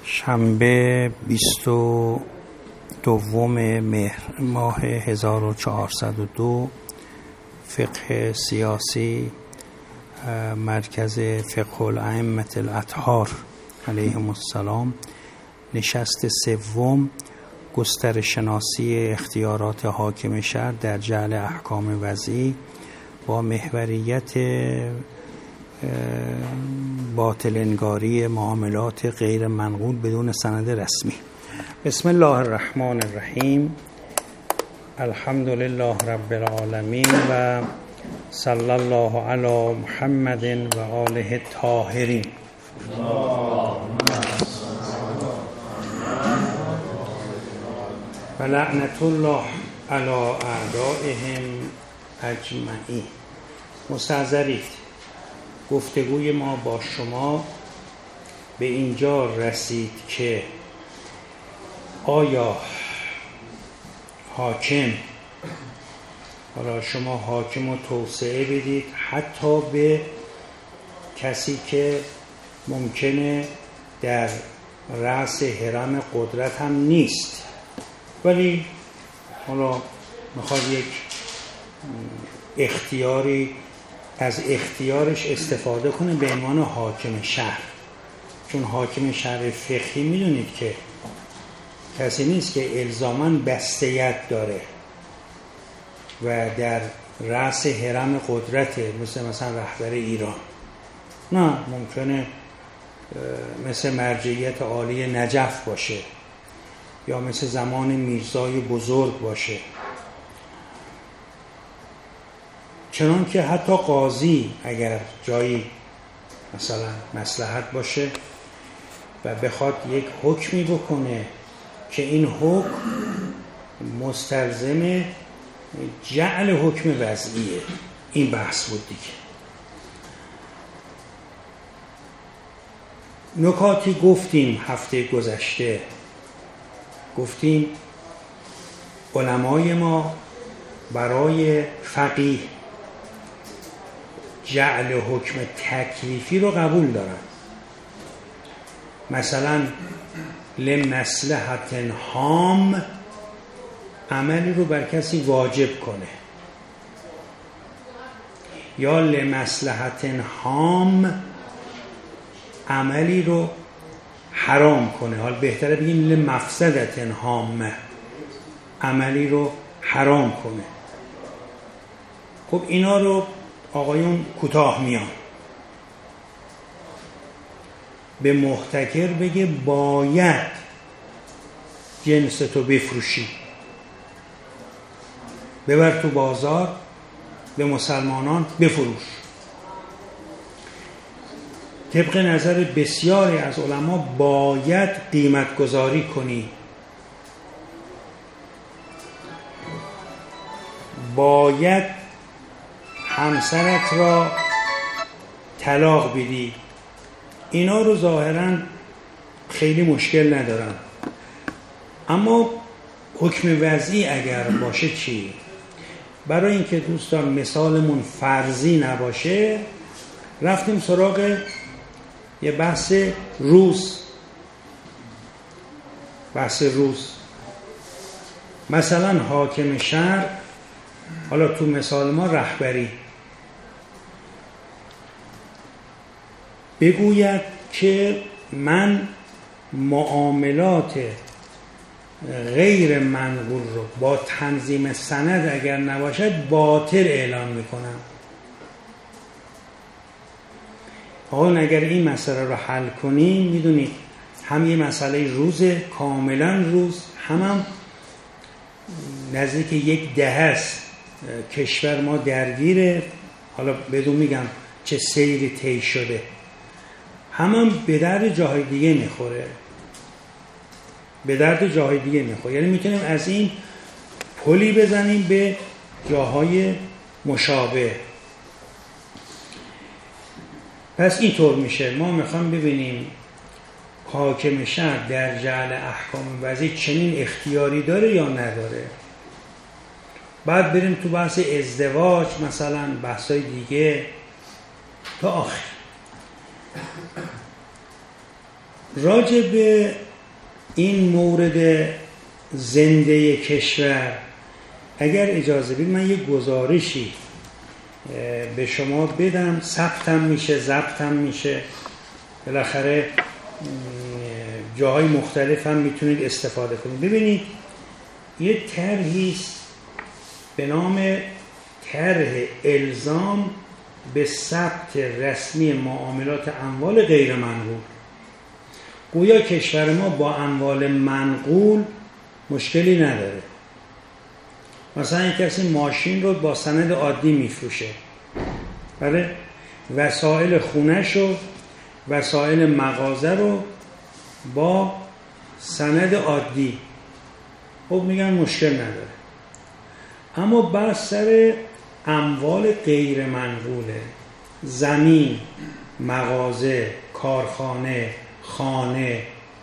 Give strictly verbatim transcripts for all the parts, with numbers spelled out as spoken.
شنبه بیست و دوم مهر ماه هزار و چهارصد و دو، فقه سیاسی، مرکز فقه الائمة الاطهار علیهم السلام، نشست سوم، گسترش شناسی اختیارات حاکم شهر در جعل احکام وضعی با محوریت باطل انگاری معاملات غیر منقول بدون سند رسمی. بسم الله الرحمن الرحیم. الحمد لله رب العالمین و صلی الله علی محمد و آله الطاهرین. و لعنت الله علی اعدائهم اجمعین. مستحضرید، گفتگوی ما با شما به اینجا رسید که آیا حاکم، حالا شما حاکم رو توسعه بدید حتی به کسی که ممکنه در رأس هرم قدرت هم نیست، ولی حالا میخواد یک اختیاری از اختیارش استفاده کنه به عنوان حاکم شهر. چون حاکم شهر فقهی میدونید که کسی نیست که الزاماً بستیت داره و در رأس هرم قدرته، مثل مثلا رهبر ایران. نه، ممکنه مثل مرجعیت عالی نجف باشه یا مثل زمان میرزای بزرگ باشه. چنان که حتی قاضی اگر جایی مثلا مصلحت باشه و بخواد یک حکمی بکنه که این حکم مستلزم جعل حکم وضعیه، این بحث بود دیگه. نکاتی گفتیم هفته گذشته، گفتیم علمای ما برای فقیه جعل حکم تکلیفی رو قبول دارن. مثلا لمصلحت هام عملی رو بر کسی واجب کنه، یا لمصلحت هام عملی رو حرام کنه. حال بهتره بگیم لمفسدت هام عملی رو حرام کنه. خب اینا رو آقایون کوتاه میان، به محتکر بگه باید جنستو بفروشی، ببر تو بازار به مسلمانان بفروش. طبق نظر بسیاری از علما باید قیمت گذاری کنی، باید همسرت را طلاق بدی. اینا رو ظاهراً خیلی مشکل ندارن، اما حکم وضعی اگر باشه چی؟ برای اینکه دوستان مثالمون فرضی نباشه رفتیم سراغ یه بحث روز. بحث روز مثلا حاکم شهر، حالا تو مثال ما رهبری، بگوید که من معاملات غیر منقول رو با تنظیم سند اگر نباشد باطل اعلام میکنم. آقا اگر این مسئله رو حل کنیم، میدونید هم یه مسئله روزه، کاملا روز، هم هم نزدیک یک دهه است کشور ما درگیره، حالا بدون میگم چه سیری طی شده، هم هم به درد جاهای دیگه میخوره، به درد جاهای دیگه میخوره. یعنی میتونیم از این پلی بزنیم به جاهای مشابه. پس اینطور میشه. ما میخوام ببینیم حاکم شهر در جعل احکام وضعی چنین اختیاری داره یا نداره. بعد بریم تو بحث ازدواج، مثلا بحثای دیگه تا آخر. راجع به این مورد زنده کشور اگر اجازه بدید من یک گزارشی به شما بدم، ثبتم میشه، ضبطم میشه، بالاخره جاهای مختلف هم میتونید استفاده کنید. ببینید یه طرحی است به نام طرح الزام به ثبت رسمی معاملات اموال غیر منقول. گویا کشور ما با اموال منقول مشکلی نداره. مثلا یک کسی ماشین رو با سند عادی میفروشه، بله، وسایل خونش و وسایل مغازه رو با سند عادی، خب میگن مشکل نداره. اما بر سر اموال غیر منقوله، زمین، مغازه، کارخانه، خانه،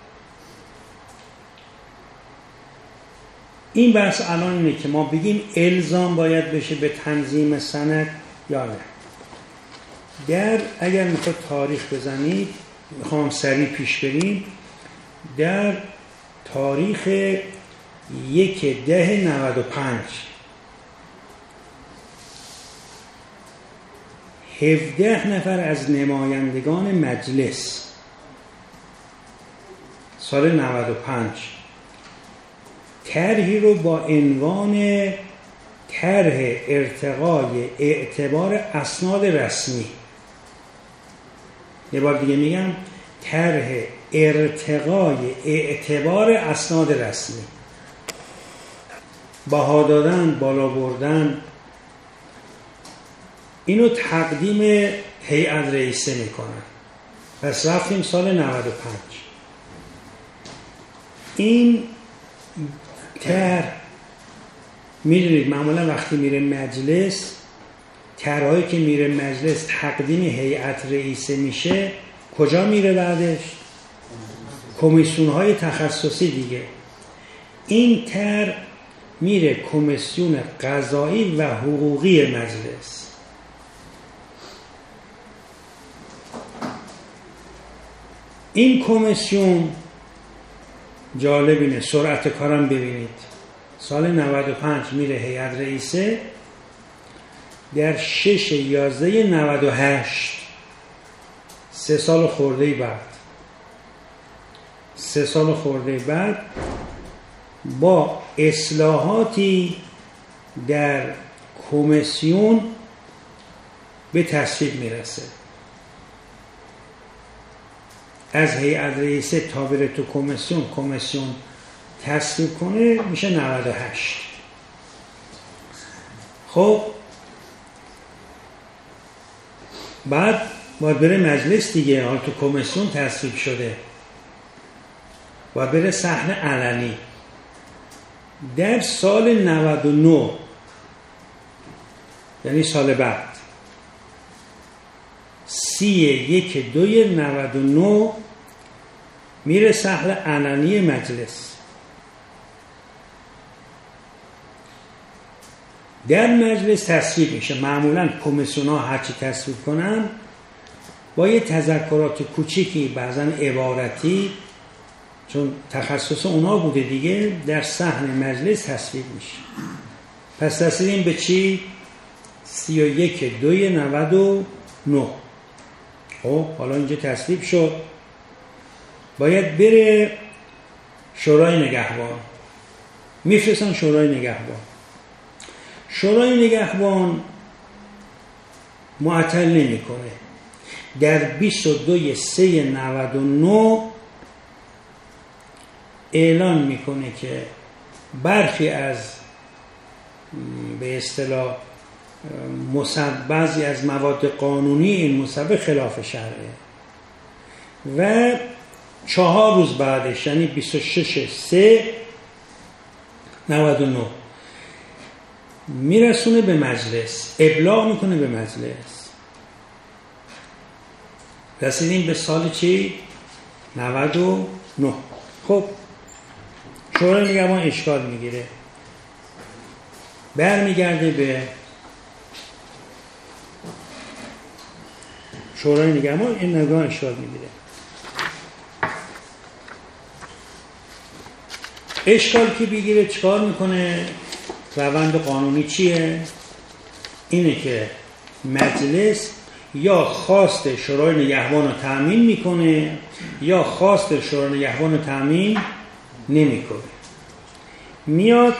این بحث الان اینه که ما بگیم الزام باید بشه به تنظیم سند یا نه. در اگر میخواد تاریخ بزنید، میخوام سریع پیش بریم، در تاریخ یک ده نود و پنج هفده نفر از نمایندگان مجلس سال نود و پنج طرحی رو با عنوان طرح ارتقای اعتبار اسناد رسمی، یه بار دیگه میگم، طرح ارتقای اعتبار اسناد رسمی، بها دادن، بالا بردن، اینو تقدیم هیئت رئیسه میکنن. پس رفتیم سال نود و پنج. این طرح میدونید معمولا وقتی میره مجلس، طرحی که میره مجلس تقدیم هیئت رئیسه میشه، کجا میره بعدش؟ کمیسیون های تخصصی دیگه. این طرح میره کمیسیون قضایی و حقوقی مجلس. این کمیسیون جالب اینه، سرعت کارم ببینید، سال نود و پنج میره هیئت رئیسه، در شش یازده نود و هشت، سه سال خورده بعد سه سال خورده بعد با اصلاحاتی در کمیسیون به تصویب میرسه. از هیئت رئیسه تا بره تو کمیسیون، کمیسیون تصویب کنه، میشه نود و هشت. خب بعد باید بره مجلس دیگه، حال تو کمیسیون تصویب شده، باید بره صحن علنی. در سال نود و نه، یعنی سال بعد، سی یک دوی نود و نه میره صحن علنی مجلس. در مجلس تصویب میشه. معمولا کمیسیون ها هرچی تصویب کنن با یه تذکرات کوچیکی، بعضا عبارتی، چون تخصص اونا بوده دیگه، در صحن مجلس تصویب میشه. پس رسیدیم به چی؟ سی و یک دوی نود و نه. خب حالا اینجا تصویب شد، باید بره شورای نگهبان. میفرستن شورای نگهبان. شورای نگهبان معطل نمیکنه. در بیست و دو سه نود و نه اعلان میکنه که برخی از به اصطلاح بعضی از مواد قانونی این مصوبه خلاف شرعه و چهار روز بعدش، یعنی بیست و شش سه نود و نه میرسونه به مجلس، ابلاغ میکنه به مجلس. رسیدیم به سال چی؟ نود و نه. خب شورای نگهبان اشکال میگیره، برمیگرده به شورای نگهبان، این نگاه اشکال میگیره، اشکال که بگیره چکار میکنه؟ روند قانونی چیه؟ اینه که مجلس یا خواست شورای نگهبان رو تأمین میکنه یا خواست شورای نگهبان رو تأمین نمیکنه. میاد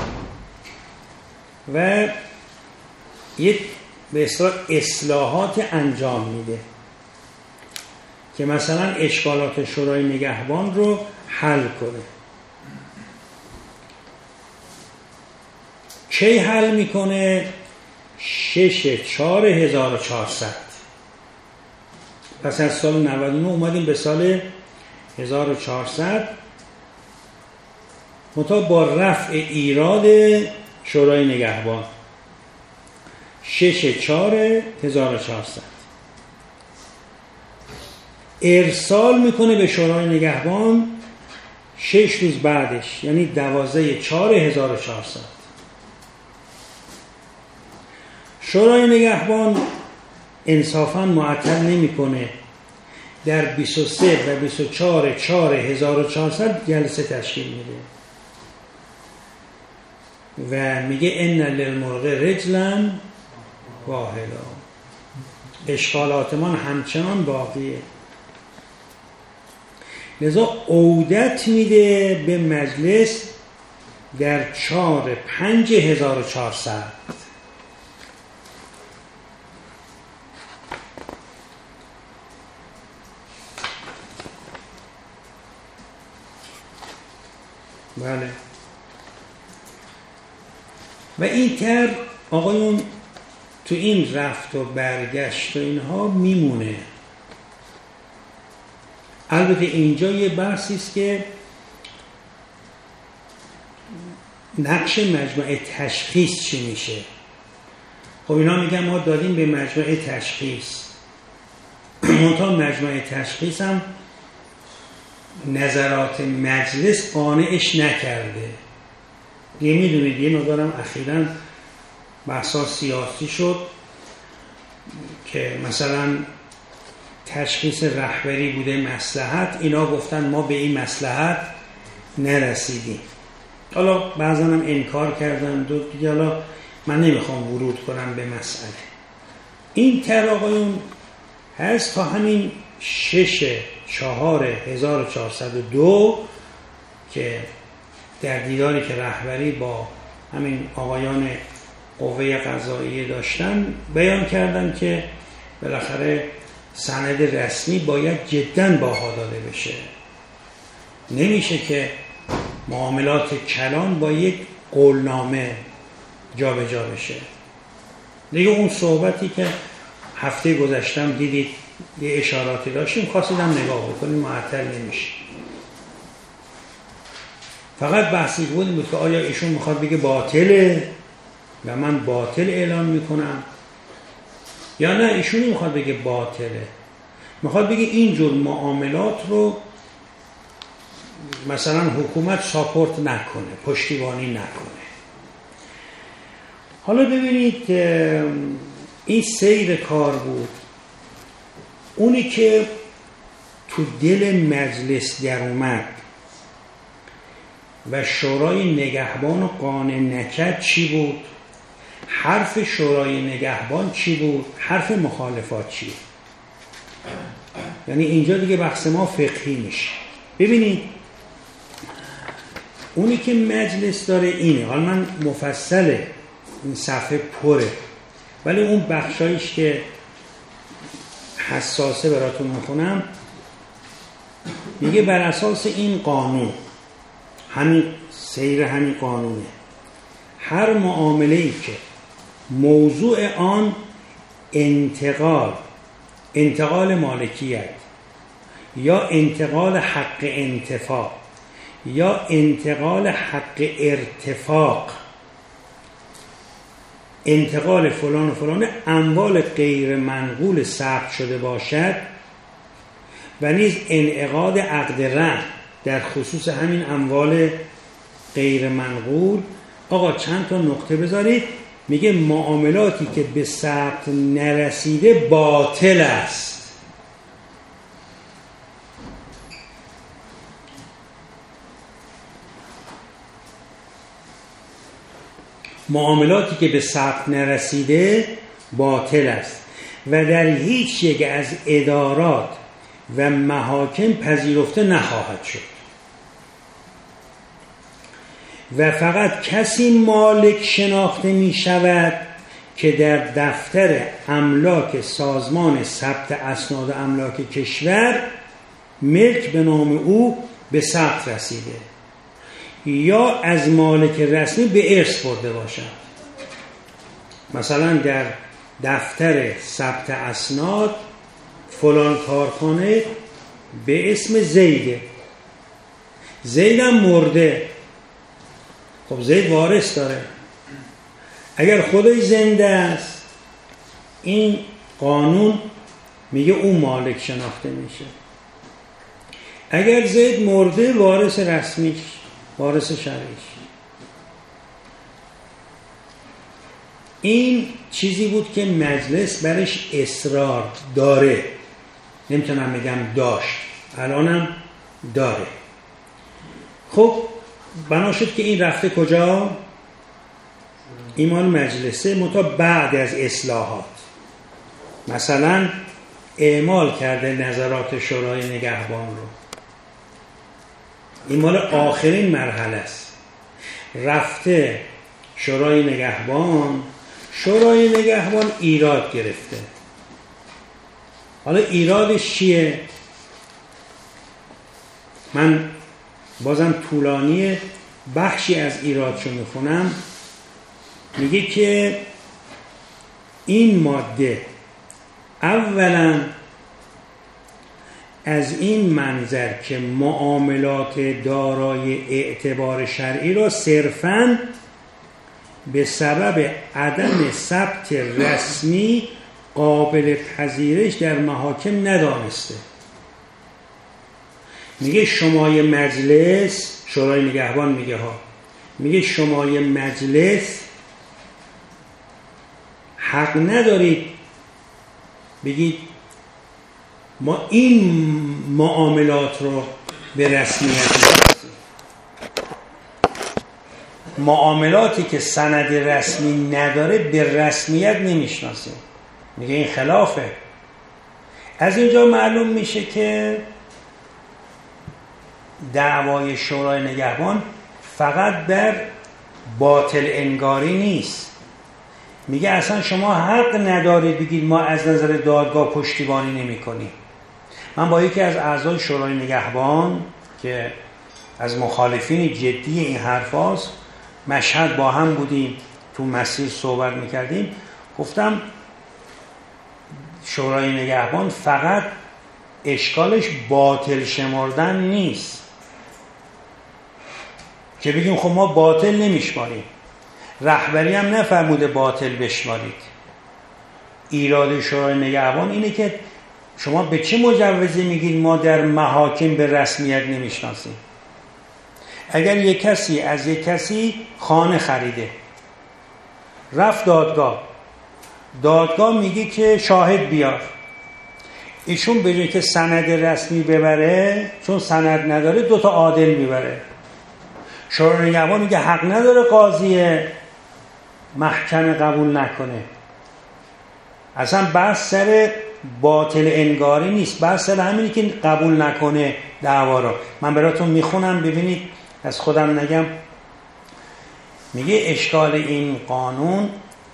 و یک به اصطلاح اصلاحات انجام میده که مثلا اشکالات شورای نگهبان رو حل کنه. کی حل میکنه؟ شش چهار هزار و چهارصد. پس از سال نود و نه اومدیم به سال هزار و چهارصد، منتها با رفع ایراد شورای نگهبان. شش چهار هزار و چهارصد ارسال میکنه به شورای نگهبان شش روز بعدش، یعنی دوازده چهار هزار و چهارصد. شورای نگهبان انصافاً معطل نمیکنه، در بیست و سه و بیست و چهار چهار هزار و چهارصد جلسه تشکیل میده و میگه ان للمرغ رجلا واحدا، اشکالات من همچنان باقیه. لذا عودت میده به مجلس در چهار پنج هزار و چهارصد. بله. و این تر آقایون تو این رفت و برگشت و اینها میمونه. البته اینجا یه بحثی است که نقش مجمع تشخیص چی میشه. خب اینا میگن ما دادیم به مجمع تشخیص، منتها مجمع تشخیص هم نظرات مجلس قانعش نکرده. یه میدونید یه مقدارم اخیراً بحثا سیاسی شد که مثلا تشخیص رهبری بوده مصلحت، اینا گفتن ما به این مصلحت نرسیدیم. حالا بعضا هم انکار کردن دو دیگه، حالا من نمیخوام ورود کنم به مسئله. این تر آقایون هست تا همین شش چهار هزار و چهارصد و دو که در دیداری که رهبری با همین آقایان قوه قضاییه داشتن بیان کردن که بالاخره سند رسمی باید جداً باها داده بشه. نمیشه که معاملات کلان با یک قولنامه جا به جا بشه. دیگه اون صحبتی که هفته گذشتم دیدید یه اشاراتی داشتیم، خواستیدم نگاه بکنیم، معطل نمیشه. فقط بحثی بود بود که آیا ایشون میخواد بگه باطله و من باطل اعلام میکنم، یا نه ایشونی میخواد بگه باطله، میخواد بگه اینجور معاملات رو مثلا حکومت ساپورت نکنه، پشتیبانی نکنه. حالا ببینید این سیر کار بود. اونی که تو دل مجلس در اومد و شورای نگهبان قانع نکرد چی بود؟ حرف شورای نگهبان چی بود؟ حرف مخالفات چی بود؟ یعنی اینجا دیگه بحث ما فقهی میشه. ببینید اونی که مجلس داره اینه، حالا من مفصله این صفحه پره، ولی اون بخشایش که حساسه براتون میخونم. میگه بر اساس این قانون، همین سیر همین قانونه، هر معامله‌ای که موضوع آن انتقال انتقال مالکیت یا انتقال حق انتفاع یا انتقال حق ارتفاق، انتقال فلان و فلان اموال غیر منقول ثبت شده باشد و نیز انعقاد عقد رهن در خصوص همین اموال غیر منقول. آقا چند تا نقطه بذارید. میگه معاملاتی که به ثبت نرسیده باطل است. معاملاتی که به ثبت نرسیده باطل است و در هیچ یک از ادارات و محاکم پذیرفته نخواهد شد و فقط کسی مالک شناخته می شود که در دفتر املاک سازمان ثبت اسناد املاک کشور ملک به نام او به ثبت رسیده یا از مالک رسمی به ارث برده باشد. مثلا در دفتر ثبت اسناد فلان کارخانه به اسم زیده، زیدم مرده، خب زید وارث داره. اگر خدای زنده است این قانون میگه او مالک شناخته میشه. اگر زید مرده وارث رسمیش، وارث شرعیش. این چیزی بود که مجلس برش اصرار داره، نمیتونم بگم داشت، الانم داره. خب بنا شد که این رفته کجا؟ این مال مجلسه، منتها بعد از اصلاحات. مثلا اعمال کرده نظرات شورای نگهبان رو، این مال آخرین مرحله است. رفته شورای نگهبان، شورای نگهبان ایراد گرفته. حالا ایرادش چیه؟ من بازم طولانی بخشی از ایرادشو میخونم. میگه که این ماده اولا از این منظر که معاملات دارای اعتبار شرعی را صرفاً به سبب عدم ثبت رسمی قابل پذیرش در محاکم ندانسته. میگه شمای مجلس، شورای نگهبان میگه ها، میگه شمای مجلس حق ندارید بگید ما این معاملات رو به رسمیت نشناسیم. معاملاتی که سند رسمی نداره به رسمیت نمیشناسیم. میگه این خلافه. از اینجا معلوم میشه که دعوای شورای نگهبان فقط در باطل انگاری نیست. میگه اصلا شما حق ندارید بگید ما از نظر دادگاه پشتیبانی نمی کنیم. من با یکی از اعضای شورای نگهبان که از مخالفین جدی این حرف هاست مشهد با هم بودیم، تو مسیر صحبت میکردیم. گفتم شورای نگهبان فقط اشکالش باطل شمردن نیست که بگیم خب ما باطل نمیشماریم، رهبری هم نفرموده باطل بشمارید. ایراد شورای نگهبان اینه که شما به چه مجوزی میگید ما در محاکم به رسمیت نمیشناسیم؟ اگر یک کسی از یک کسی خانه خریده، رفت دادگاه، دادگاه میگه که شاهد بیار، ایشون به جای که سند رسمی ببره، چون سند نداره دوتا عادل میبره. شورای نگهبان میگه حق نداره قاضی محکمه قبول نکنه. اصلا بحث سر باطل انگاری نیست، بحث سر همینی که قبول نکنه دعوا رو. من براتون میخونم ببینید، از خودم نگم. میگه اشکال این قانون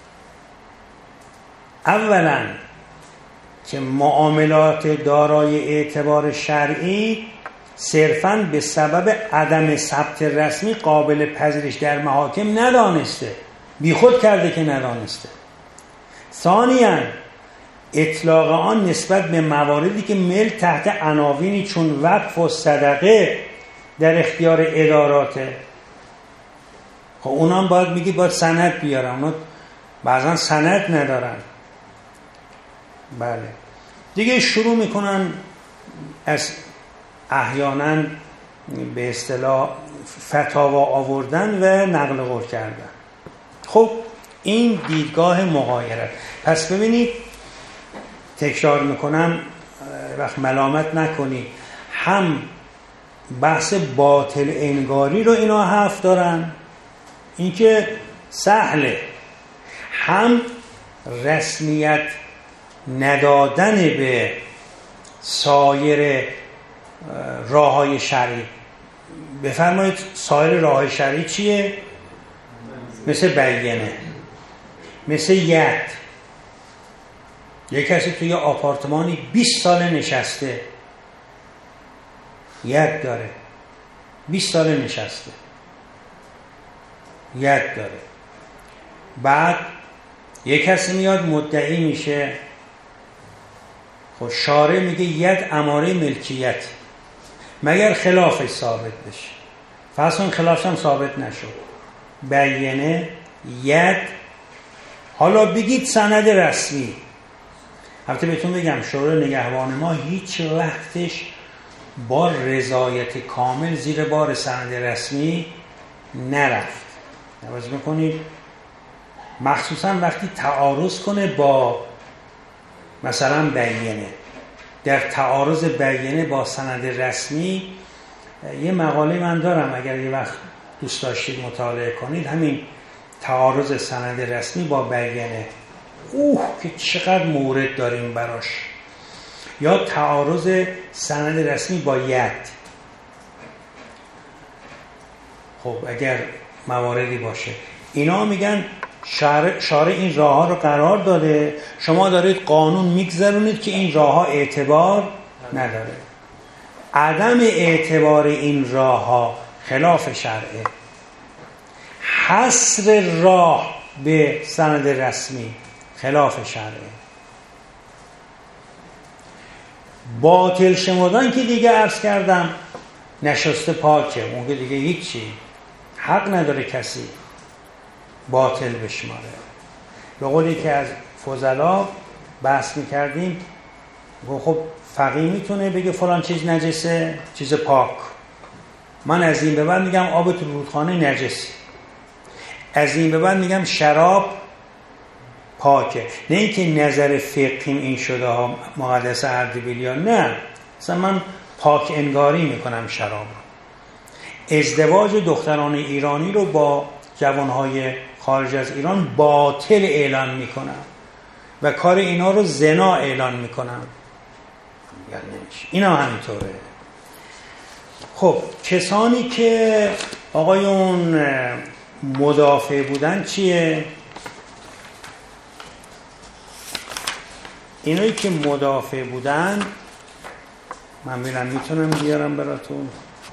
اولا که معاملات دارای اعتبار شرعی صرفاً به سبب عدم ثبت رسمی قابل پذیرش در محاکم ندانسته، بیخود کرده که ندانسته. ثانیاً اطلاق آن نسبت به مواردی که ملک تحت عناوینی چون وقف و صدقه در اختیار اداراته. خب اونا هم باید میگی باید سند بیارن، اونا بعضا سند ندارن. بله دیگه شروع میکنن از احیانا به اصطلاح فتاوا آوردن و نقل قول کردن. خب این دیدگاه مغایرت. پس ببینید، تکرار میکنم وقت ملامت نکنید، هم بحث باطل انگاری رو اینا حرف دارن، اینکه سهله، هم رسمیت ندادن به سایر راه‌های شرعی. بفرمایید سایر راه‌های شرعی چیه؟ مثل بیینه، مثل ید. یک کسی توی آپارتمانی بیست ساله نشسته، ید داره، بیست ساله نشسته، ید داره. بعد یک کسی میاد مدعی میشه، خب شارع میگه ید اماره ملکیت، مگر خلافش ثابت بشه. فرض کن خلافش هم ثابت نشد، بیینه، ید. حالا بگید سند رسمی. البته بهتون بگم شورای نگهبان ما هیچ وقتش با رضایت کامل زیر بار سند رسمی نرفت. توجه میکنید؟ مخصوصا وقتی تعارض کنه با مثلا بیینه. در تعارض بیینه با سند رسمی یه مقاله من دارم، اگر یه وقت دوست داشتید مطالعه کنید، همین تعارض سند رسمی با بیینه. اوه که چقدر مورد داریم براش. یا تعارض سند رسمی با ید. خب اگر مواردی باشه، اینا میگن شارع, شارع این راه ها رو قرار داده، شما دارید قانون میگذرونید که این راه ها اعتبار نداره. عدم اعتبار این راه ها خلاف شرعه. حصر راه به سند رسمی خلاف شرعه. باطل شمردن که دیگه عرض کردم نشسته پاکه، اون که دیگه هیچی، حق نداره کسی باطل بشماره. به قولی که از فضلا بحث میکردیم، خب فقیه میتونه بگه فلان چیز نجسه، چیز پاک. من از این به بعد میگم آب تو رودخانه نجسه، از این به بعد میگم شراب پاکه. نه اینکه نظر فقهیم این شده ها مقدس اردبیلیان، نه، مثلا من پاک انگاری میکنم شراب رو. ازدواج دختران ایرانی رو با جوانهای خارج از ایران باطل اعلان میکنم و کار اینا رو زنا اعلان میکنم. یعنی نمیشه. اینا همینطوره. خب کسانی که آقایون مدافع بودن چیه؟ اینایی که مدافع بودن من میرم میتونم بیارم براتون.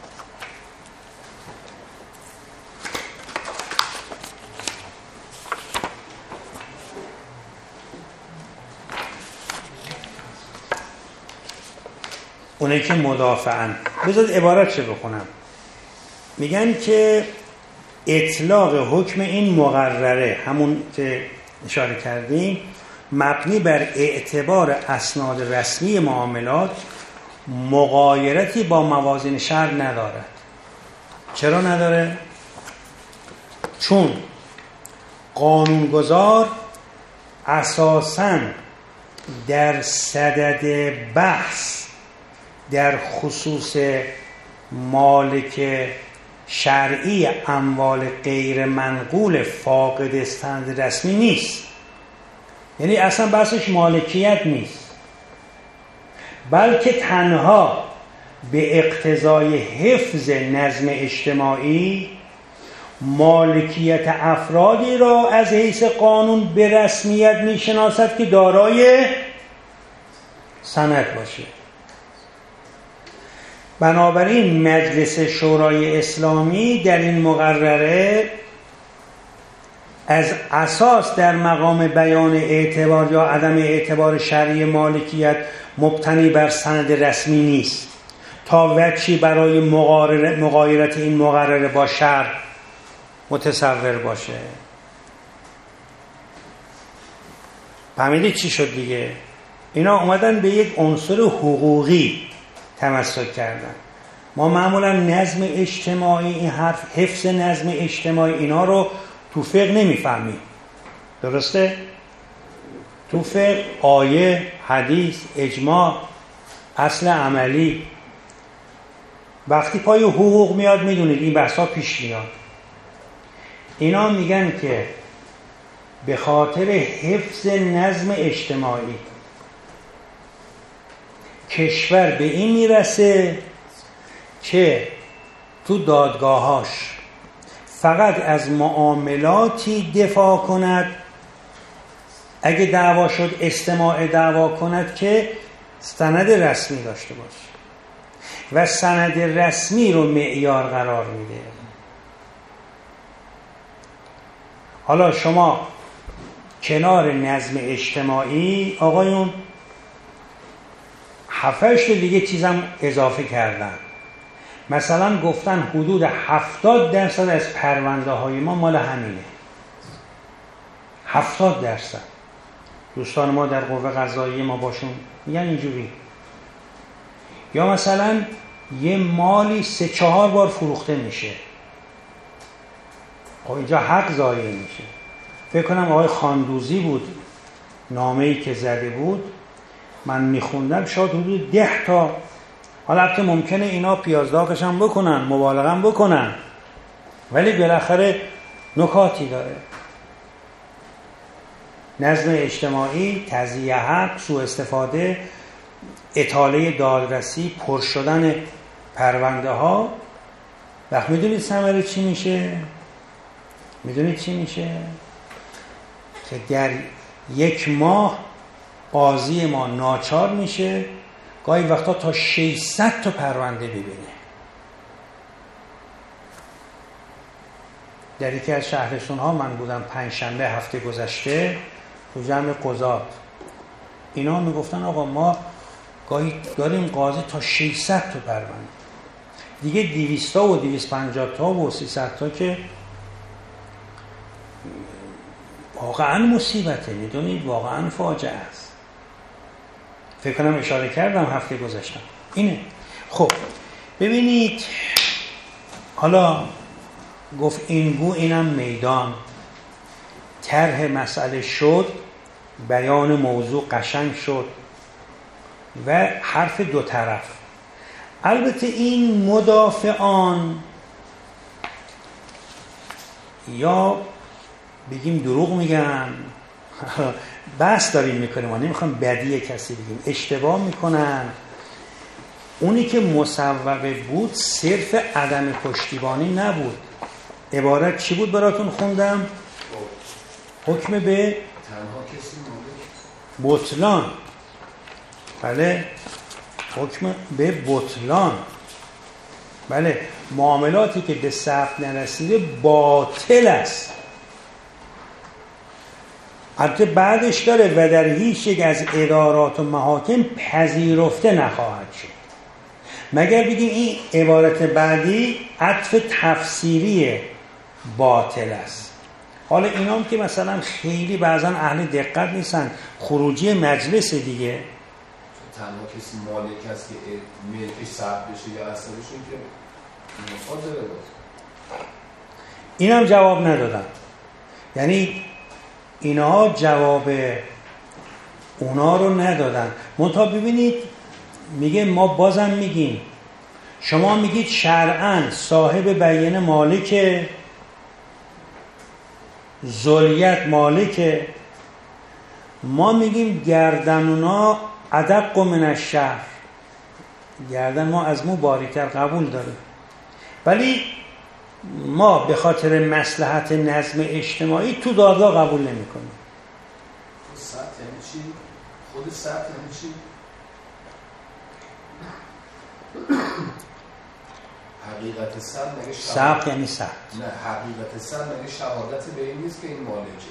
اونایی که مدافعن، بذارید عبارت چه بخونم. میگن که اطلاق حکم این مقرره، همون که اشاره کردیم، مبنی بر اعتبار اسناد رسمی معاملات مغایرتی با موازین شرع ندارد. چرا نداره؟ چون قانونگذار اساساً در صدد بحث در خصوص مالک شرعی اموال غیر منقول فاقد سند رسمی نیست. یعنی اصلا بحثش مالکیت نیست، بلکه تنها به اقتضای حفظ نظم اجتماعی مالکیت افرادی را از حیث قانون به رسمیت میشناسد که دارای سند باشه. بنابراین مجلس شورای اسلامی در این مقرره از اساس در مقام بیان اعتبار یا عدم اعتبار شرعی مالکیت مبتنی بر سند رسمی نیست تا وجهی برای مغایرت این مقرره با شرع متصور باشه. فهمیدید چی شد دیگه؟ اینا اومدن به یک عنصر حقوقی تمسک کردن. ما معمولا نظم اجتماعی، این حرف حفظ نظم اجتماعی، اینا رو تو فقه نمیفهمیم. درسته؟ تو فقه آیه، حدیث، اجماع، اصل عملی. وقتی پای حقوق میاد میدونید این بحثا پیش میاد. اینا میگن که به خاطر حفظ نظم اجتماعی کشور به این میرسه که تو دادگاهاش فقط از معاملاتی دفاع کند، اگه دعوا شد استماع دعوا کند که سند رسمی داشته باشه و سند رسمی رو معیار قرار میده. حالا شما کنار نظم اجتماعی آقایون هفتش دیگه چیزم اضافه کردن. مثلا گفتن حدود هفتاد درصد از پرونده های ما مال همینه. هفتاد درصد. دوستان ما در قوه قضاییه ما باشون میگن اینجوری. یا مثلا یه مالی سه چهار بار فروخته میشه، خب اینجا حق ضایع میشه. فکر کنم آقای خاندوزی بود نامه‌ای که زده بود، من میخوندم شاید حدود ده تا، حالا البته ممکنه اینا پیازداغش هم بکنن، مبالغه هم بکنن، ولی بالاخره نکاتی داره. نظم اجتماعی، تضییع حق، سوء استفاده، اطاله دادرسی، پر شدن پرونده ها. وقت میدونید ثمره چی میشه؟ میدونید چی میشه؟ که در یک ماه قاضی ما ناچار میشه گاهی وقتا تا ششصد تا پرونده ببینه. در یکی از شهرستان ها من بودم پنجشنبه هفته گذشته تو جمع قضات، اینا میگفتن آقا ما گاهی داریم قاضی تا ششصد تا پرونده، دیگه دویست تا و دویست و پنجاه تا و سیصد تا که واقعا مصیبته، میدونید واقعا فاجعه است. فکر کنم اشاره کردم هفته گذشتم اینه. خب ببینید، حالا گفت این گو اینم میدان، طرح مسئله شد، بیان موضوع قشنگ شد و حرف دو طرف. البته این مدافعان یا بگیم دروغ میگن، بحث داریم میکنیم، ما نمیخوام بدی کسی بگیم، اشتباه میکنن. اونی که مصوبه بود صرف عدم پشتیبانی نبود. عبارت چی بود براتون خوندم؟ حکم به بطلان. بله، حکم به بطلان. بله، معاملاتی که به ثبت نرسیده باطل است. البته بعدش داره و در هیچ یک از ادارات و محاکم پذیرفته نخواهد شد، مگر بگیم این عبارت بعدی عطف تفسیری باطل است. حالا اینام که مثلا خیلی بعضا اهل دقت نیستن، خروجی مجلس دیگه، تنها کسی مالک هست که ملکش ثبت بشه یا اصلشون که مفاد داره باز. اینم جواب ندادن. یعنی اینها جواب اونا رو ندادن. منتها ببینید میگه ما بازم میگیم، شما میگید شرعاً صاحب بیانه مالکه، ذلیت مالکه، ما میگیم گردنونا ادق من الشعر، گردن ما از مو باریکتر قبول داره، ولی ما به خاطر مصلحت نظم اجتماعی تو دادگاه قبول نمی کنیم. ثبت یعنی چی؟ خود ثبت یعنی چی؟ حقیقت ثبت مگه ثبت یعنی ثبت؟ نه، حقیقت ثبت مگه شهادت به این نیست که این مالکه.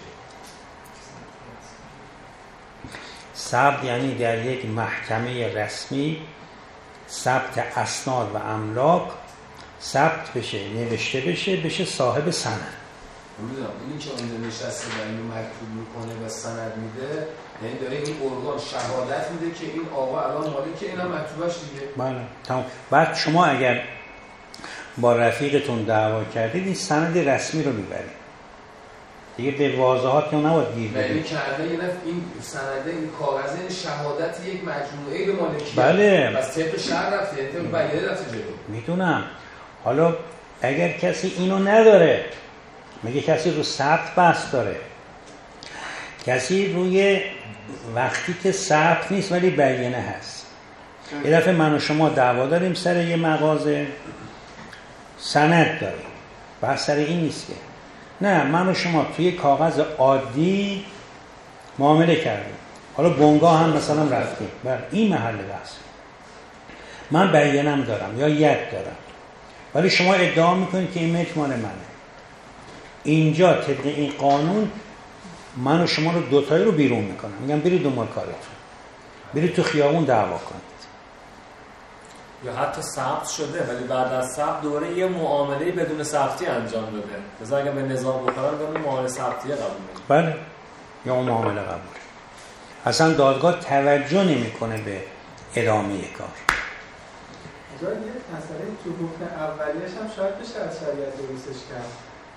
ثبت یعنی در یک محکمه رسمی ثبت اسناد و املاک ثبت بشه، نوشته بشه، بشه صاحب سند. میدونم اینی که اون نشسته و اینو مکتوب میکنه و سند میده، یعنی داره این ارگان شهادت میده که این آقا الان مالکه، اینم مکتوبش دیگه. بله تمام. بعد شما اگر با رفیقتون دعوا کردید این سند رسمی رو میبرید دیگه، به واضحات که نباید گیر بدید. یعنی کرده یه نفر این سنده، این کاغذه، این شهادت یک مجموعه به مالکیه. بله. بس طبق شرع رفته، طبق بیانیه رفته جلو. میدونم. حالا اگر کسی اینو نداره، میگه کسی رو ثبت بحث داره، کسی روی وقتی که ثبت نیست ولی بیانه هست. یه دفعه من و شما دعوا داریم سر یه مغازه، سند داریم، بحث سر این نیست که نه من و شما توی کاغذ عادی معامله کردیم، حالا بنگاه هم مثلا رفتیم، بله این محل بحث. من بیانم دارم یا ید دارم ولی شما ادعا میکنید که این ملک مال منه. اینجا طبق این قانون من و شما رو دوتایی رو بیرون میکنم، میگم برید دنبال کارتون، برید تو خیابون دعوا کنید. یا حتی ثبت شده ولی بعد از ثبت دوره یه معامله بدون ثبتی انجام داده، مثلا اگه به نظام بکنن اون معامله ثبتی قبول میکنه. بله یا اون معامله قبوله. اصلا دادگاه توجه نمیکنه به ادامه کار. جای یه مسئله تو حکم اولیش هم شاید بشه از شریعت درستش کرد.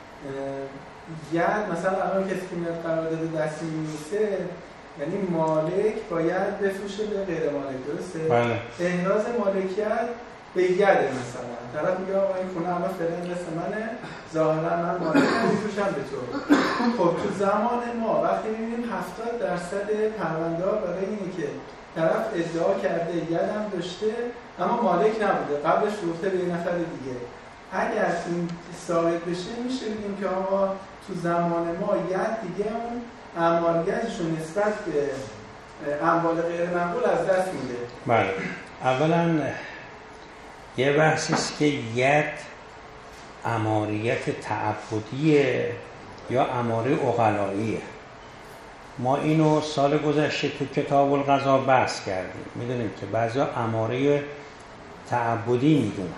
یاد مثلا الان کسی که میاد قرارداد دستی می‌نویسه یعنی مالک باید بفروشه به غیر مالک، درسته؟ بله. احراز مالکیت به یاد مثلا طرف میگه آقا این خونه الان فعلا دست منه، ظاهرا من مالکم میفروشم به تو. خب تو زمان ما وقتی می‌بینیم هفتاد درصد پرونده‌ها برای اینه که طرف ادعا کرده یادم داشته اما مالک نبوده، قبلش فروخته به یه نفر دیگه. اگر این ثابت بشه میشه بگیم که آقا تو زمان ما ید دیگه اون اعمالگرش رو نسبت به اموال غیر منقول از دست میده. بله. اولا یه بحثی است که ید اماریت تعبدیه یا اماره عقلاییه. ما اینو سال گذشته تو کتاب القضا بحث کردیم، میدونیم که بعضیا اماره تعبدی میدونن.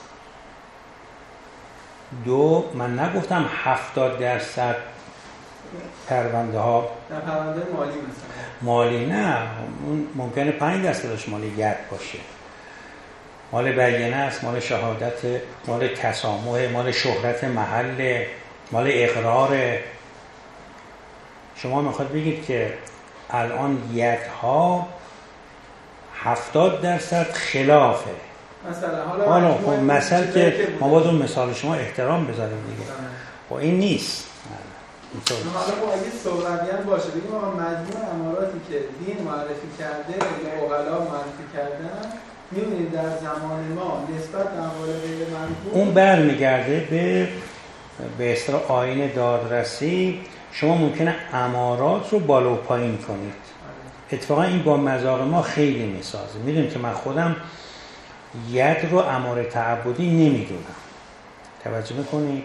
دو، من نگفتم هفتاد درصد پرونده ها در پرونده مالی مثلا مالی نه، ممکنه پنج درصدش مال ید باشه، مال بیانه است، مال شهادت، مال تسامح، مال شهرت محل، مال اقرار. شما میخواد بگید که الان یدها هفتاد درصد خلافه مثلا. حالا حالا خب مثل که ما باید اون مثال شما احترام بذاریم دیگه. خب این نیست. حالا با اگه صحبتی هم باشه بگیم آقا مجموع اماراتی که دین معرفی کرده یا عقلا معرفی کردن می‌بینید در زمان ما نسبت به اموال غیر منقول اون برمیگرده به به اصطلاح آیین دادرسی. شما ممکنه امارات رو بالا و پایین کنید. اتفاقا این با مذاق ما خیلی میسازه. میدونید که من خودم ید رو اماره تعبدی نمیدونم. توجه میکنید؟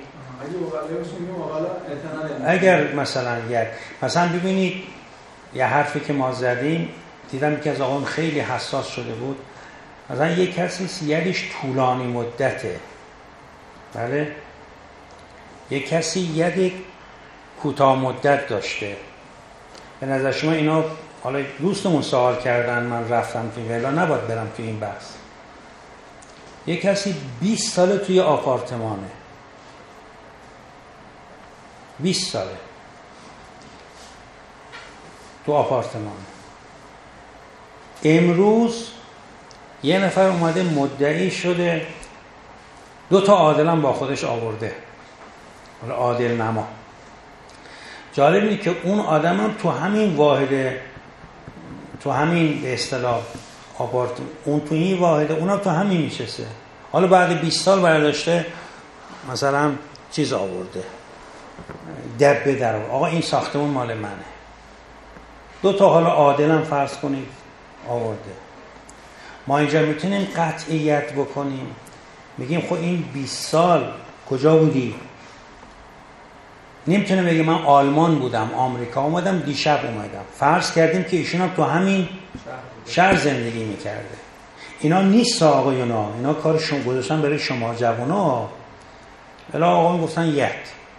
اگر مثلا ید مثلا ببینید یه حرفی که ما زدیم دیدم که از آقایون خیلی حساس شده بود، مثلا یک کسی یدش طولانی مدته، بله، یک کسی ید کوتاه مدت داشته. به نظر شما اینا، حالا دوستمون سوال کردن من رفتم توی ویلا، نباید برم توی این بحث. یک کسی بیست ساله توی آپارتمانه، بیست ساله تو آپارتمان، امروز یه نفر اومده مدعی شده دو تا عادلم با خودش آورده، حالا عادل نما. جالب اینه که اون آدم هم تو همین واحده، تو همین به اصطلاح آپارتمان، اون تو این واحده، اونم تو همین میشسته. حالا بعد بیست سال برداشته مثلا چیز آورده، دبه در آورده، آقا این ساختمون مال منه. دو تا حالا عادلم فرض کنید آورده. ما اینجا میتونیم قطعیت بکنیم، میگیم خب این بیست سال کجا بودی؟ نمیتونه بگه من آلمان بودم، آمریکا اومدم، دیشب اومدم. فرض کردیم که ایشون هم تو همین شهر زندگی میکرده. اینا نیست آقایونا، اینا کارشون گذاشتن برای شما جوونا. الا آقایون گفتن ید.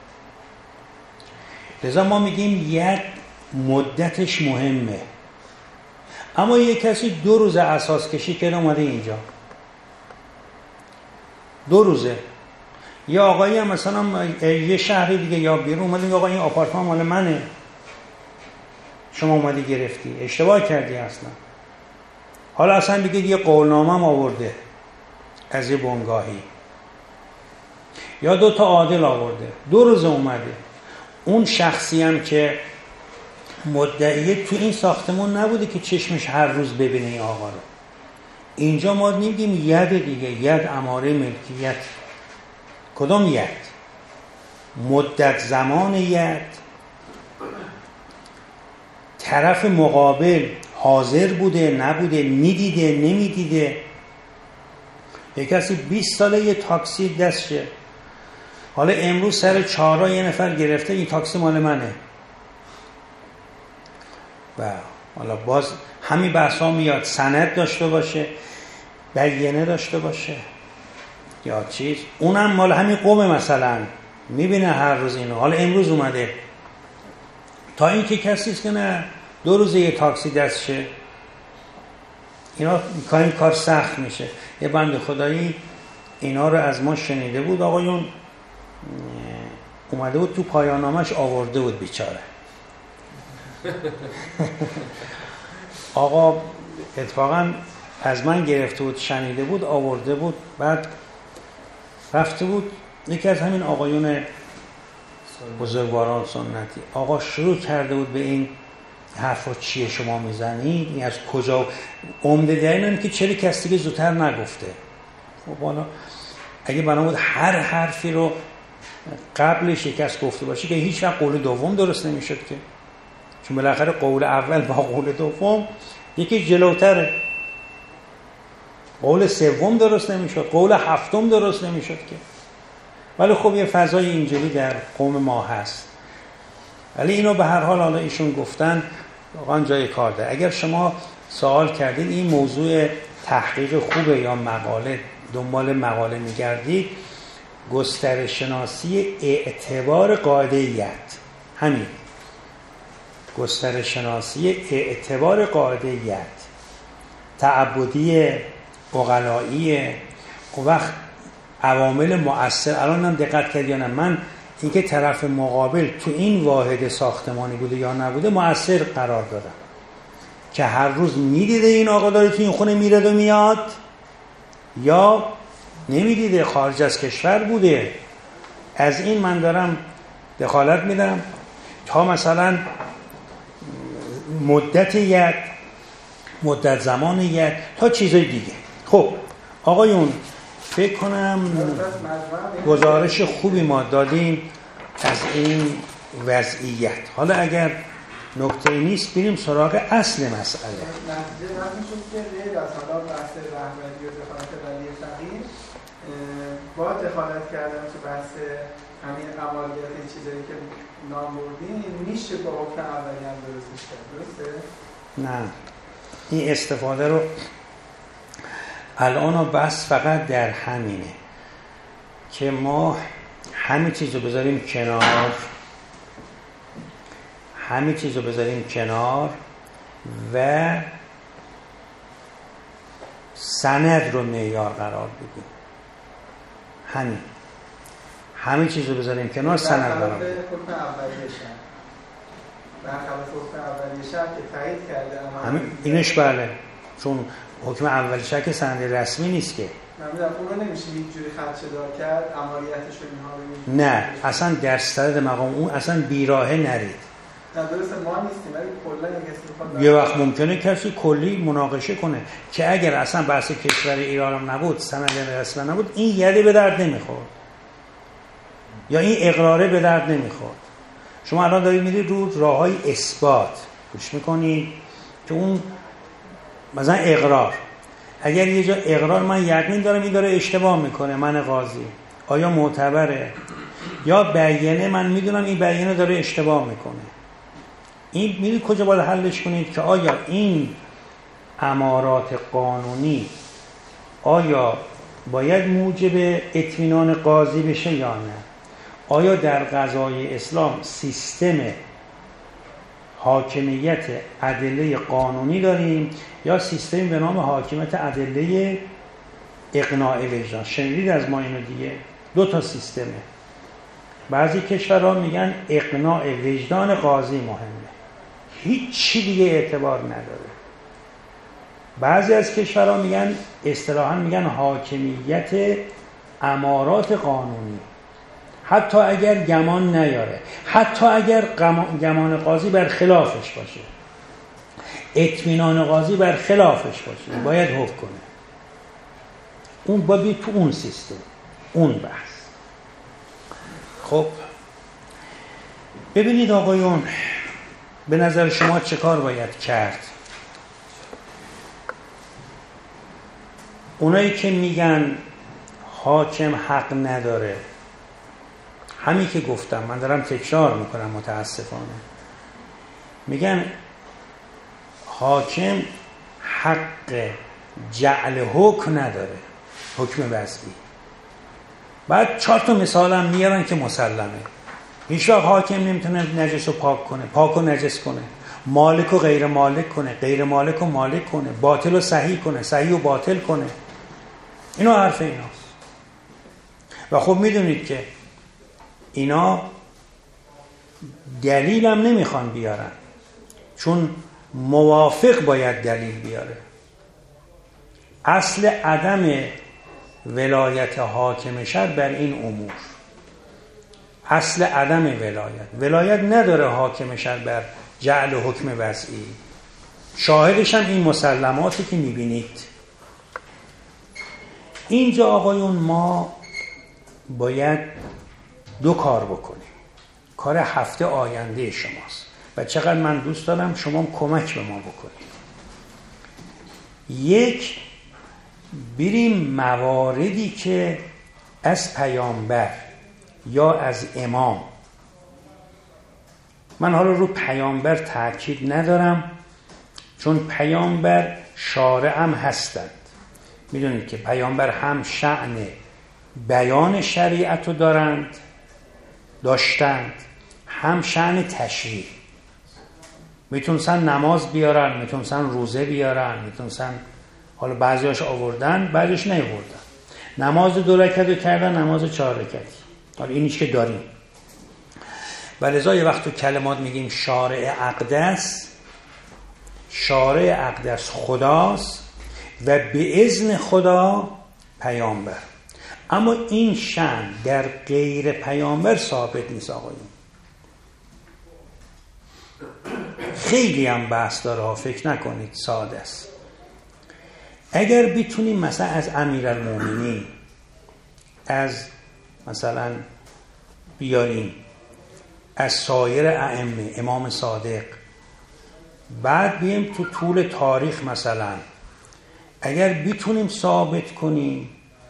لذا ما میگیم ید مدتش مهمه. اما یک کسی دو روز اساس کشی کرده اومده اینجا، دو روزه. یا آقایی هم مثلا یه شهری دیگه یا بیرون اومده میگه آقا این آپارتمان مال منه، شما اومدی گرفتی، اشتباه کردی اصلا. حالا اصلا بگید یه قولنامه هم آورده از یه بنگاهی. یا دو تا عادل آورده، دو روز اومده. اون شخصی هم که مدعیه تو این ساختمون نبوده که چشمش هر روز ببینه این آقا رو. اینجا ما نمیگیم ید دیگه، ید اماره ملکیت. کدام ید؟ مدت زمان ید، طرف مقابل حاضر بوده نبوده، میدیده نمیدیده. یک کسی بیست ساله یه تاکسی دستشه، حالا امروز سر چهارراه یه نفر گرفته این تاکسی مال منه و حالا باز همین بحثا میاد، سند داشته باشه، بیانیه داشته باشه یا چیز، اونم مال همین قوم مثلا میبینه هر روز اینو، حالا امروز اومده. تا اینکه کسی است که نه دو روزه یه تاکسی دستشه، اینا این کار سخت میشه. یه بنده خدایی اینا رو از ما شنیده بود، آقایون اومده بود تو پایان نامش آورده بود بیچاره. آقا اتفاقا از من گرفته بود، شنیده بود، آورده بود، بعد رفته بود یکی از همین آقایون بزرگواران سنتی، آقا شروع کرده بود به این حرفا چیه شما میزنید، این از کجا، عمده دلیل اینه که چرا کسی که زودتر نگفته. خب حالا اگه بنا بود هر حرفی رو قبلش یک کس گفته باشه که هیچ وقت قول دوم درست نمیشد که، چون بالاخره قول اول با قول دوم یکی جلوتره، قول سوم درست نمیشد، قول هفتم درست نمیشد که. ولی خب یه فضای اینجوری در قوم ما هست. ولی اینو به هر حال حالا ایشون گفتن واقعا جای کار داره. اگر شما سوال کردید این موضوع تحقیق خوبه یا مقاله، دنبال مقاله میگردید، گسترش شناسی اعتبار قاعده ید، همین گسترش شناسی اعتبار قاعده ید، تعبدی، عقلایی، وقت عوامل مؤثر. الان هم دقت کردید یا نه، من اینکه طرف مقابل تو این واحد ساختمانی بوده یا نبوده مؤثر قرار دادم، که هر روز میدیده این آقا داره تو این خونه میره و میاد، یا نمیدیده خارج از کشور بوده. از این من دارم دخالت میدم تا مثلا مدت ید، مدت زمان ید، تا چیزای دیگه. خب آقایون فکر کنم گزارش خوبی ما دادیم از این وضعیت. حالا اگر نکته نیست بریم سراغ اصل مسئله. نتیجه همین شد که غیر از حالا بحث رهبری و دخالت ولی فقیه با دخالت کردن تو بحث همین عملیات این چیزایی که نام بردیم میشه با حکم اولی هم درستش کرد، درسته؟ نه، این استفاده رو الان بس فقط در همینه که ما همه چیز رو بذاریم کنار، همه چیز رو بذاریم کنار و سند رو معیار قرار بدیم. همین همه چیز رو بذاریم کنار، سند قرار بدیم. حکم اولیه شهر برخلاف حکم اولیه شهر که تایید کرده همین اینش بله، چون حکم اولیه شهر که سند رسمی نیست که. نمیدونم اون رو نمیشه یک جوری خدشه دار کرد عملیاتش رو اینها رو نه، اصلا در صدد مقام اون اصلا بیراهه نرید. نه درسته ما نیستیم، ولی کلا یک استفاده یه وقت ممکنه کسی کلی مناقشه کنه که اگر اصلا بحث کشور ایران هم نبود، سند رسمی نبود، این یدی به درد نمیخورد یا این اقراره به درد نمیخورد. شما الان دارید میرید رو راههای اثبات گوش میکنید که اون مثلا اقرار، اگر یه جا اقرار من یقین دارم این داره اشتباه میکنه، من قاضی آیا معتبره، یا بیانیه من میدونم این بیانیه داره اشتباه میکنه، این میدونید کجا باید حلش کنید که آیا این امارات قانونی آیا باید موجب اطمینان قاضی بشه یا نه؟ آیا در قضای اسلام سیستم حاکمیت ادله قانونی داریم یا سیستم به نام حاکمیت ادله اقناع وجدان؟ شنیدید از ما اینو دیگه، دو تا سیستمه. بعضی کشورها میگن اقناع وجدان قاضی مهمه، هیچ چی دیگه اعتبار نداره. بعضی از کشورها میگن اصطلاحاً میگن حاکمیت امارات قانونی. حتی اگر گمان نیاره، حتی اگر گمان قاضی بر خلافش باشه، اطمینان قاضی بر خلافش باشه، باید حکم کنه. اون باید تو اون سیستم، اون بحث. خب ببینید آقایون، به نظر شما چه کار باید کرد؟ اونایی که میگن حاکم حق نداره، همین که گفتم، من دارم تکرار میکنم متاسفانه، میگن حاکم حق جعل حکم نداره، حکم وضعی. بعد چهار تا مثال هم میارن که مسلمه. هیچ وقت حاکم نمیتونه نجس رو پاک کنه، پاک و نجس کنه، مالک و غیر مالک کنه، غیر مالک و مالک کنه، باطل و صحیح کنه، صحیح و باطل کنه. اینا حرف ایناست. و خب میدونید که اینا دلیل هم نمیخوان بیارن، چون موافق باید دلیل بیاره. اصل عدم ولایت حاکم شرع بر این امور، اصل عدم ولایت ولایت نداره حاکم شرع بر جعل حکم وضعی. شاهدش هم این مسلماتی که میبینید. اینجا آقایون ما باید دو کار بکنیم. کار هفته آینده شماست و چقدر من دوست دارم شما کمک به ما بکنید. یک، بریم مواردی که از پیامبر یا از امام، من حالا رو پیامبر تاکید ندارم چون پیامبر شارع هم هستند. میدونید که پیامبر هم شأن بیان شریعت رو دارند، داشتند، هم شأن تشریع. میتونستن نماز بیارن، میتونستن روزه بیارن، میتونستن، حالا بعضیاش آوردن، بعضیش نیاوردن. نماز دو رکعت رو کردن، نماز چهار رکعتی. حالا اینیش که داریم. ولذا یه وقت تو کلمات میگیم شارع اقدس، شارع اقدس خداست و به اذن خدا پیامبر. اما این شأن در غیر پیامبر ثابت نیست آقایون. خیلی هم بحث داره، فکر نکنید ساده است. اگر بتونیم مثلا از امیرالمومنین، از مثلا بیاریم از سایر ائمه، امام صادق، بعد بیایم تو طول تاریخ مثلا اگر بتونیم ثابت کنیم،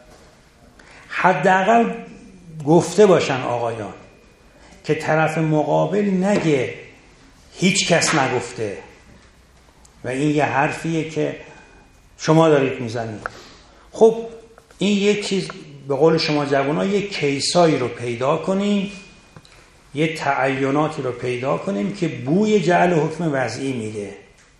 حداقل گفته باشن آقایان که طرف مقابل نگه هیچ کس نگفته و این یه حرفیه که شما دارید میزنید. خب این یک چیز، به قول شما جوان‌ها، یک کیسایی رو پیدا کنیم، یه تعیناتی رو پیدا کنیم که بوی جعل حکم وضعی میده،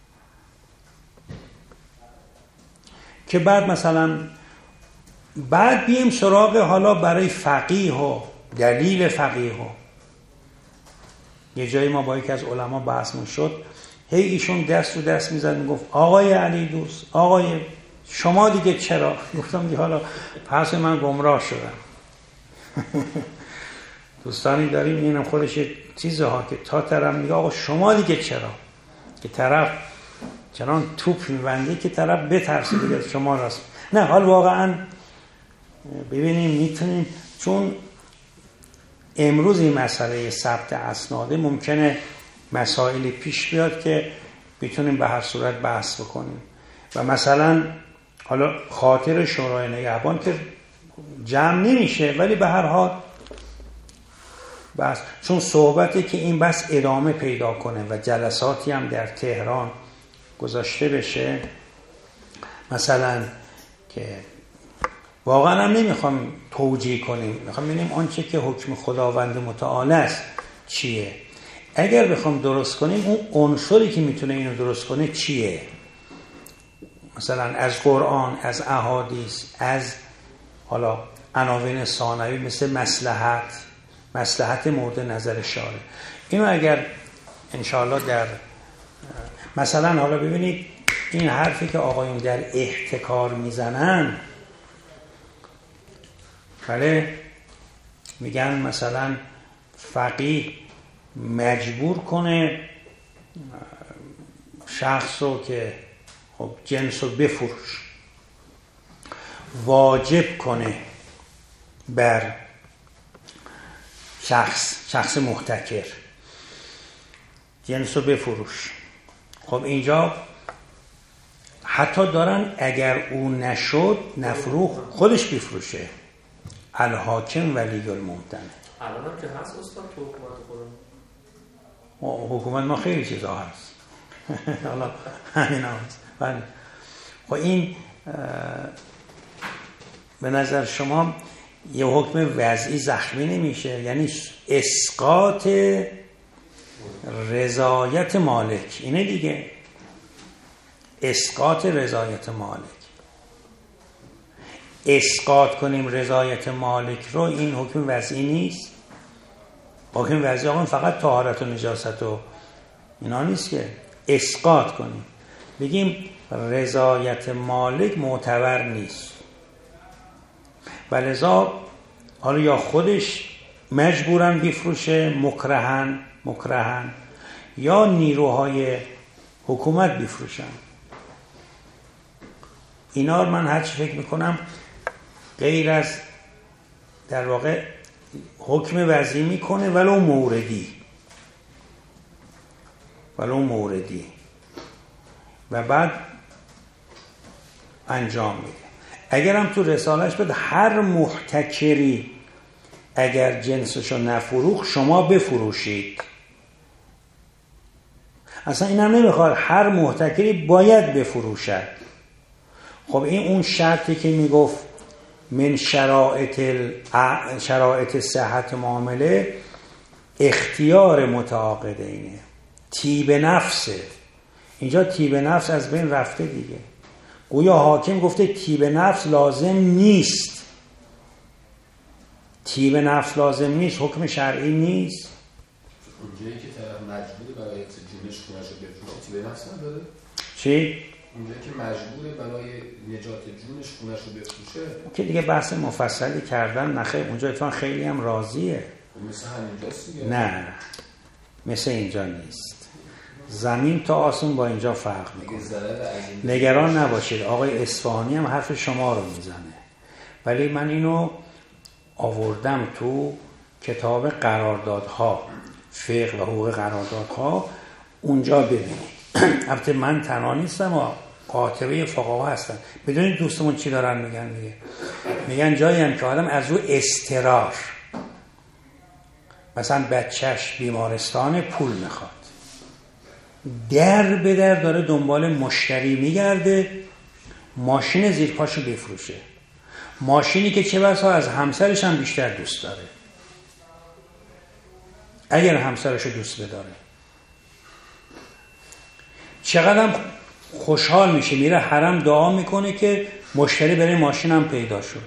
که بعد مثلا بعد بیم سراغ حالا برای فقیه و دلیل فقیه ها. یه جایی ما با یکی از علما بحثمون شد، هی ایشون دست رو دست میزد میگفت آقای علی دوست، آقای شما دیگه چرا؟ گفتم دیگه حالا پس من گمراه شدم. دوستانی داریم اینم خودش چیزه ها که تا طرف میگه آقا شما دیگه چرا، که طرف چنان توپ میبنده که طرف بترسه دیگه شما راست. نه حال واقعا ببینیم میتونیم، چون امروز این مسئله ثبت اسناد ممکنه مسائلی پیش بیاد که بتونیم به هر صورت بحث بکنیم. و مثلا حالا خاطر شورای نگهبان که جمع نمیشه، ولی به هر حال بس، چون صحبتی که این بس ادامه پیدا کنه و جلساتی هم در تهران گذاشته بشه، مثلا که واقعا هم نمیخوام توجیه کنیم، میخوام ببینیم آنچه که حکم خداوند متعال است چیه. اگر بخوام درست کنیم اون عنصری که میتونه اینو درست کنه چیه، مثلا از قرآن، از احادیث، از حالا عناوین ثانوی مثل مصلحت، مصلحت مورد نظر شارع. اینو اگر انشاءالله در مثلا حالا ببینید این حرفی که آقایون در احتکار میزنن، بله میگن مثلا فقیه مجبور کنه شخص رو که خب جنس رو بفروش، واجب کنه بر شخص شخص محتکر جنس رو بفروش. خب اینجا حتی دارن اگر او نشد نفروخ خودش بفروشه. الحاکم ولی الممتنع. الان هم که هست استاد تو حکومت خودم؟ حکومت ما خیلی چیزا هست. حالا همین هست. بله. خب این به نظر شما یه حکم وضعی زخمی نمیشه؟ یعنی اسقاط رضایت مالک، اینه دیگه، اسقاط رضایت مالک. اسقاط کنیم رضایت مالک رو، این حکم وضعی نیست. حکم وضعی آقا فقط طهارت و نجاست و اینا نیست که. اسقاط کنیم بگیم رضایت مالک معتبر نیست، ولذا حالا یا خودش مجبورن بفروشه مکرهن مکرهن یا نیروهای حکومت بفروشن. اینا رو من هرچی فکر میکنم غیر از در واقع حکم وضعی میکنه ولو موردی ولو موردی و بعد انجام میده. اگر هم تو رسالش بده هر محتکری اگر جنسشو نفروخ شما بفروشید. اصلا اینم نمیخواد هر محتکری باید بفروشد. خب این اون شرطی که میگفت من شرایط الع... شرایط صحت معامله اختیار متعاقدینه، طیب نفسه. اینجا طیب نفس از بین رفته دیگه. گویا حاکم گفته طیب نفس لازم نیست. طیب نفس لازم نیست، حکم شرعی نیست. اونجایی که طرف مجبوره برای حفظ جونش خونش رو بفروشه طیب نفس نداره؟ چی؟ اونجایی که مجبوره برای نجات جونش خونش رو بفروشه که دیگه بحث مفصلی کردن. نخیر اونجا اتفاقا خیلی هم راضیه. مثل همینجاست دیگه؟ نه مثل اینجا نیست. زمین تا آسمون با اینجا فرق میکنه. نگران نباشید، آقای اصفهانی هم حرف شما رو میزنه، ولی من اینو آوردم تو کتاب قراردادها، فقه و حقوق قراردادها، اونجا ببینید. البته من تنها نیستم و قاطبه فقها هستن. بدونید دوستمون چی دارن میگن؟ میگه میگن جایی هم که آدم از رو اضطرار، مثلا بچهش بیمارستان پول میخواد، در به در داره دنبال مشتری میگرده، ماشین زیر پاشو بفروشه، ماشینی که چه بسا از همسرش هم بیشتر دوست داره، اگر همسرشو دوست بداره. چقدر خوشحال میشه، میره حرم دعا میکنه که مشتری برای ماشینم پیدا شد.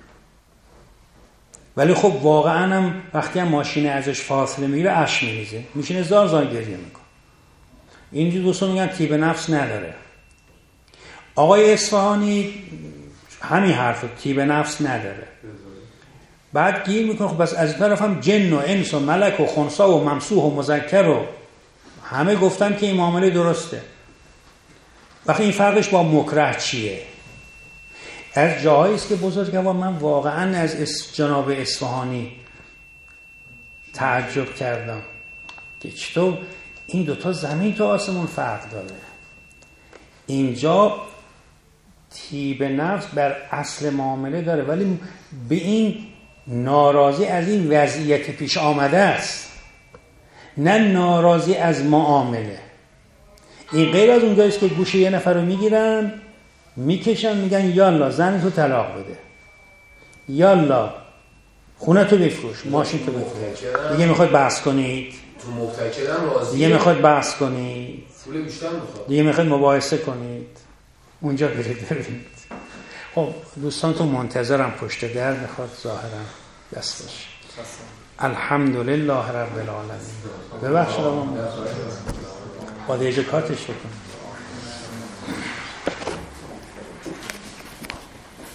ولی خب واقعا هم وقتی هم ماشین ازش فاصله میگیره اش میریزه، میشینه زار زار گریه میکنه. اینجور دوستان میگن طیب نفس نداره. آقای اصفهانی همین حرف، طیب نفس نداره. بعد گیر میکنه خب بس از این طرف هم جن و انس و ملک و خنثی و ممسوح و مذکر و همه گفتن که این معامله درسته. وقتی این فرقش با مکره چیه؟ از جاهایی است که بزرگوار من واقعا از جناب اصفهانی تعجب کردم که چطور این دوتا زمین تو آسمون فرق داره. اینجا طیب نفس بر اصل معامله داره، ولی به این ناراضی از این وضعیت پیش آمده است، نه ناراضی از معامله. این غیر از اونجاییست که گوشه یه نفر رو میگیرن میکشن میگن یالا زن تو طلاق بده، یالا خونه تو بفروش، ماشین تو بفروش، دیگه میخواد بحث کنید، تو محتکرم راضیه، دیگه میخواد بحث کنید، پول بیشتر میخواد، دیگه میخواد مباحثه کنید، اونجا برید ببینید. خب دوستان تو منتظرم پشت در، میخواد ظاهرا دست باشه. الحمدلله رب العالمین. ببخشید آقا با دیگه کاتش بکنم.